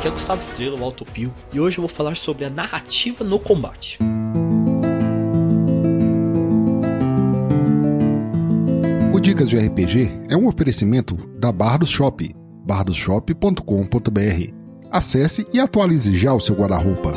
aqui é Gustavo Estrela, o Autopio, e hoje eu vou falar sobre a narrativa no combate. O Dicas de RPG é um oferecimento da Bardos Shop, bardosshop.com.br. Acesse e atualize já o seu guarda-roupa.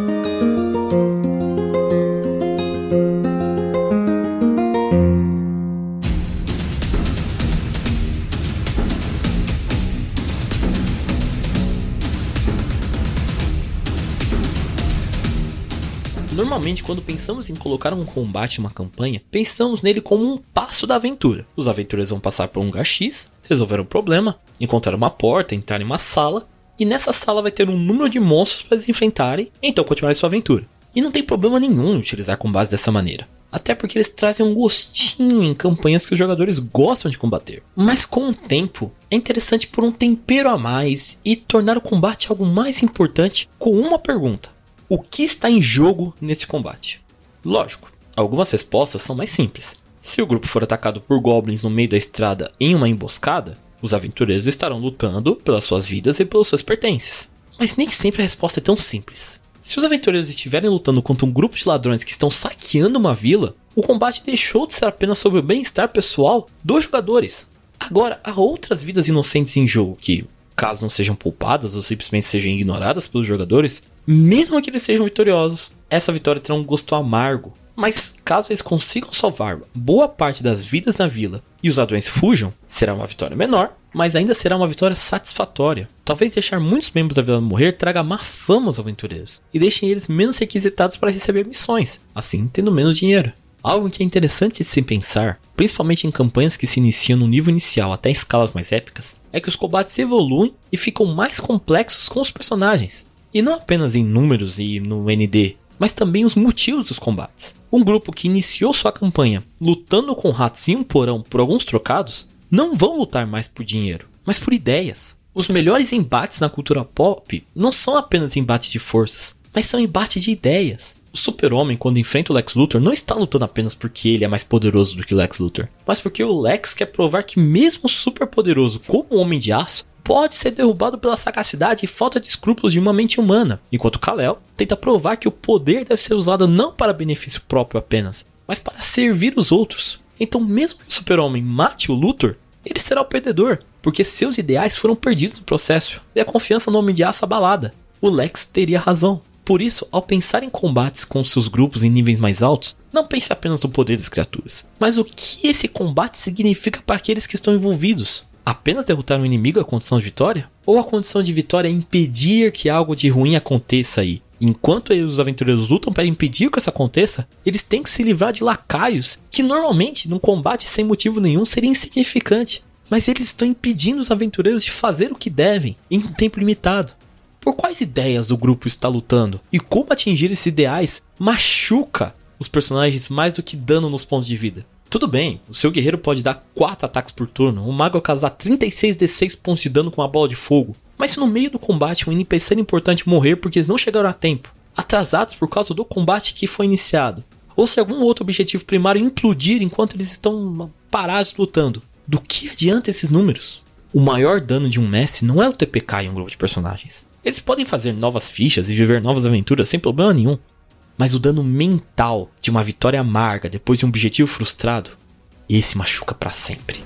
Normalmente, quando pensamos em colocar um combate em uma campanha, pensamos nele como um passo da aventura. Os aventureiros vão passar por um lugar X, resolver um problema, encontrar uma porta, entrar em uma sala, e nessa sala vai ter um número de monstros para eles enfrentarem, e então continuar sua aventura. E não tem problema nenhum em utilizar combates dessa maneira, até porque eles trazem um gostinho em campanhas que os jogadores gostam de combater. Mas com o tempo, é interessante pôr um tempero a mais e tornar o combate algo mais importante com uma pergunta. O que está em jogo nesse combate? Lógico, algumas respostas são mais simples. Se o grupo for atacado por goblins no meio da estrada em uma emboscada, os aventureiros estarão lutando pelas suas vidas e pelos seus pertences. Mas nem sempre a resposta é tão simples. Se os aventureiros estiverem lutando contra um grupo de ladrões que estão saqueando uma vila, o combate deixou de ser apenas sobre o bem-estar pessoal dos jogadores. Agora, há outras vidas inocentes em jogo que, caso não sejam poupadas ou simplesmente sejam ignoradas pelos jogadores, mesmo que eles sejam vitoriosos, essa vitória terá um gosto amargo. Mas caso eles consigam salvar boa parte das vidas na vila e os ladrões fujam, será uma vitória menor, mas ainda será uma vitória satisfatória. Talvez deixar muitos membros da vila morrer traga má fama aos aventureiros e deixem eles menos requisitados para receber missões, assim tendo menos dinheiro. Algo que é interessante de se pensar, principalmente em campanhas que se iniciam no nível inicial até escalas mais épicas, é que os combates evoluem e ficam mais complexos com os personagens. E não apenas em números e no ND, mas também os motivos dos combates. Um grupo que iniciou sua campanha lutando com ratos em um porão por alguns trocados, não vão lutar mais por dinheiro, mas por ideias. Os melhores embates na cultura pop não são apenas embates de forças, mas são embates de ideias. O Super-Homem, quando enfrenta o Lex Luthor, não está lutando apenas porque ele é mais poderoso do que o Lex Luthor, mas porque o Lex quer provar que mesmo super poderoso como o Homem de Aço, pode ser derrubado pela sagacidade e falta de escrúpulos de uma mente humana, enquanto Kal-El tenta provar que o poder deve ser usado não para benefício próprio apenas, mas para servir os outros. Então mesmo que o Super-Homem mate o Luthor, ele será o perdedor, porque seus ideais foram perdidos no processo e a confiança no Homem de Aço abalada. O Lex teria razão. Por isso, ao pensar em combates com seus grupos em níveis mais altos, não pense apenas no poder das criaturas, mas o que esse combate significa para aqueles que estão envolvidos. Apenas derrotar um inimigo é a condição de vitória? Ou a condição de vitória é impedir que algo de ruim aconteça aí? Enquanto os aventureiros lutam para impedir que isso aconteça, eles têm que se livrar de lacaios que normalmente num combate sem motivo nenhum seria insignificante. Mas eles estão impedindo os aventureiros de fazer o que devem em um tempo limitado. Por quais ideias o grupo está lutando? E como atingir esses ideais machuca os personagens mais do que dano nos pontos de vida? Tudo bem, o seu guerreiro pode dar 4 ataques por turno, o mago causar 36d6 pontos de dano com uma bola de fogo, mas se no meio do combate um NPC importante morrer porque eles não chegaram a tempo, atrasados por causa do combate que foi iniciado, ou se algum outro objetivo primário implodir enquanto eles estão parados lutando, do que adianta esses números? O maior dano de um mestre não é o TPK em um grupo de personagens. Eles podem fazer novas fichas e viver novas aventuras sem problema nenhum. Mas o dano mental de uma vitória amarga depois de um objetivo frustrado, esse machuca pra sempre.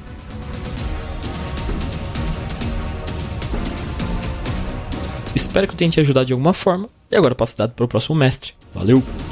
Espero que eu tenha te ajudado de alguma forma. E agora eu passo dado para o próximo mestre. Valeu!